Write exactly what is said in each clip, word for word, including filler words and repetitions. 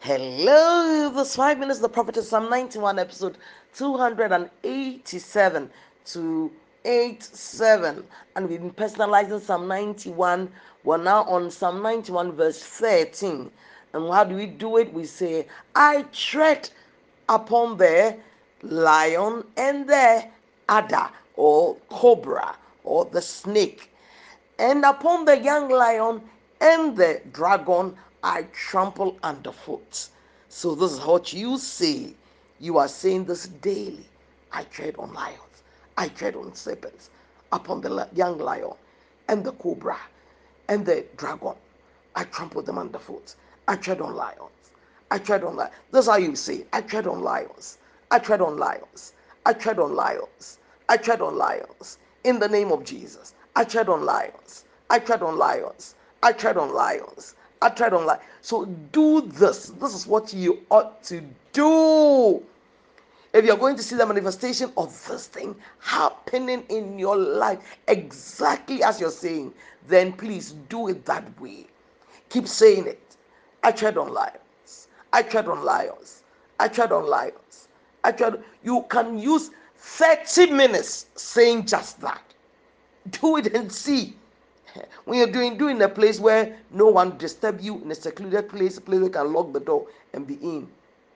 Hello, this five minutes, the prophetess, Psalm ninety-one, episode two hundred eighty-seven to eighty-seven. And we've been personalizing Psalm ninety-one. We're now on Psalm ninety-one, verse thirteen. And how do we do it? We say, I tread upon the lion and the adder, or cobra, or the snake, and upon the young lion and the dragon I trample underfoot. So this is what you say. You are saying this daily. I tread on lions. I tread on serpents. Upon the young lion and the cobra and the dragon, I trample them underfoot. I tread on lions. I tread on lions. This is how you say, I tread on lions. I tread on lions. I tread on lions. I tread on lions. In the name of Jesus, I tread on lions. I tread on lions. I tread on lions. I tread on lions. So do this. This is what you ought to do. If you're going to see the manifestation of this thing happening in your life exactly as you're saying, then please do it that way. Keep saying it. I tread on lions. I tread on lions. I tread on lions. I tread. You can use thirty minutes saying just that. Do it and see. When you're doing doing a place where no one disturb you, in a secluded place, a place where you can lock the door and be in.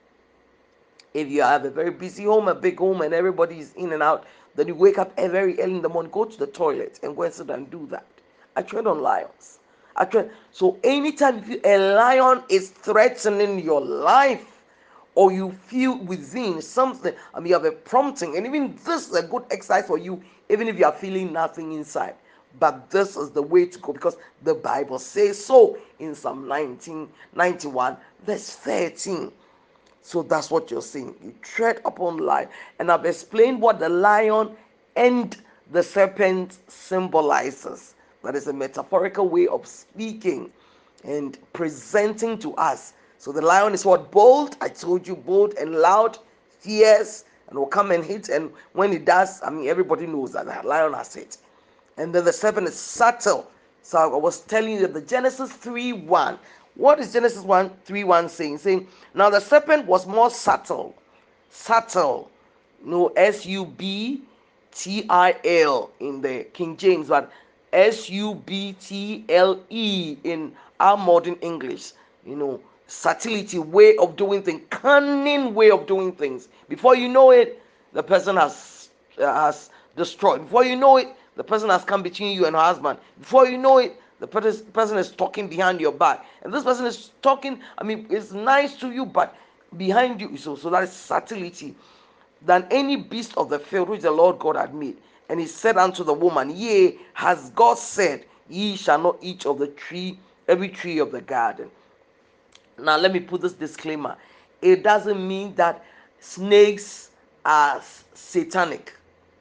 If you have a very busy home, a big home, and everybody is in and out, then you wake up very early in the morning, go to the toilet, and go and sit and do that. I tread on lions. I tread. So anytime you feel a lion is threatening your life, or you feel within something, I mean, you have a prompting, and even this is a good exercise for you, even if you are feeling nothing inside. But this is the way to go because the Bible says so in Psalm nineteen ninety-one, verse thirteen. So that's what you're saying. You tread upon life. And I've explained what the lion and the serpent symbolizes. That is a metaphorical way of speaking and presenting to us. So the lion is what? Bold. I told you, bold and loud, fierce, and will come and hit. And when it does, I mean, everybody knows that the lion has hit. And then the serpent is subtle. So I was telling you that the Genesis three one. What is Genesis one three one saying? Saying, now the serpent was more subtle. Subtle. No, S U B T I L in the King James, but S U B T L E in our modern English. You know, subtlety, way of doing things, cunning way of doing things. Before you know it, the person has uh, has destroyed. Before you know it, the person has come between you and her husband. Before you know it, the person is talking behind your back. And this person is talking, I mean, it's nice to you, but behind you. So, so that is subtlety. Than any beast of the field which the Lord God had made. And he said unto the woman, yea, has God said, ye shall not eat of the tree, every tree of the garden. Now, let me put this disclaimer. It doesn't mean that snakes are satanic.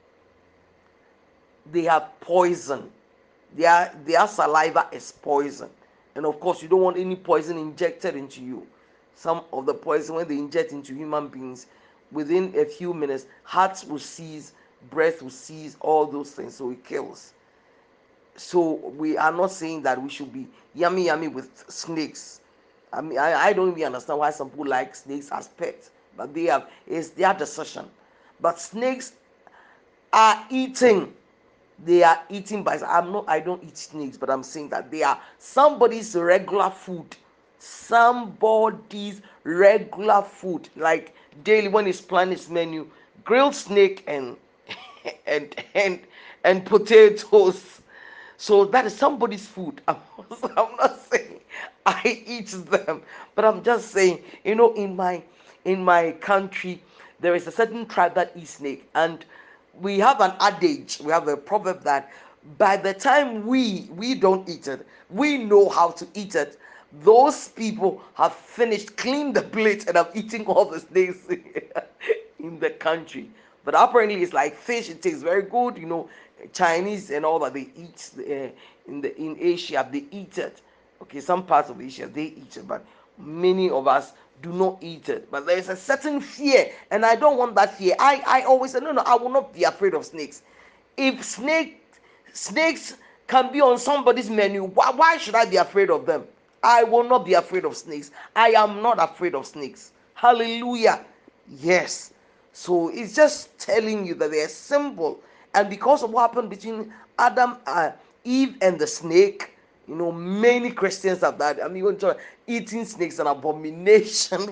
They have poison. Their, their saliva is poison. And of course, you don't want any poison injected into you. Some of the poison, when they inject into human beings, within a few minutes, hearts will cease, breath will cease, all those things. So it kills. So we are not saying that we should be yummy yummy with snakes. I mean, I, I don't even understand why some people like snakes as pets, but they have it's their decision. But snakes are eating. They are eating by. I'm not. I don't eat snakes, but I'm saying that they are somebody's regular food. Somebody's regular food, like daily when he's planning his menu, grilled snake and and and and potatoes. So that is somebody's food. I'm, I'm not saying I eat them, but I'm just saying, you know, in my in my country, there is a certain tribe that eats snake, and we have an adage, we have a proverb that by the time we we don't eat it, we know how to eat it. Those people have finished, cleaned the plate, and have eaten all the snakes in the country. But apparently, it's like fish. It tastes very good. You know, Chinese and all that they eat uh, in the in Asia. They eat it. Okay, some parts of Asia they eat it, but many of us do not eat it. But there is a certain fear, and I don't want that fear. I I always say no, no. I will not be afraid of snakes. If snake snakes can be on somebody's menu, why why should I be afraid of them? I will not be afraid of snakes. I am not afraid of snakes. Hallelujah. Yes. So it's just telling you that they're simple. And because of what happened between Adam, uh, Eve, and the snake, you know, many Christians have that. I'm even trying eating snakes an abomination.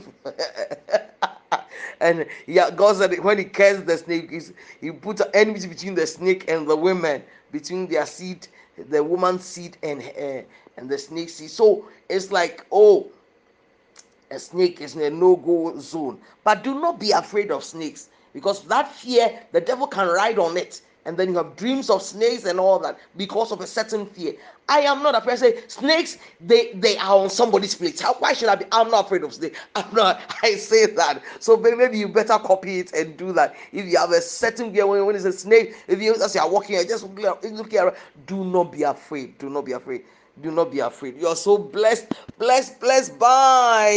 And yeah, God said when He cursed the snake, He put enmity between the snake and the women, between their seed, the woman's seed, and uh, and the snake seed. So it's like, oh, a snake is in a no-go zone. But do not be afraid of snakes, because that fear, the devil can ride on it, and then you have dreams of snakes and all that because of a certain fear. I am not afraid. I say snakes, they they are on somebody's plate. How, why should I be? I'm not afraid of snakes. I'm not. I say that. So maybe you better copy it and do that. If you have a certain fear when, when it's a snake, if you as you are walking, you just looking around. Do not be afraid. Do not be afraid. Do not be afraid. You are so blessed, blessed, blessed. Bye.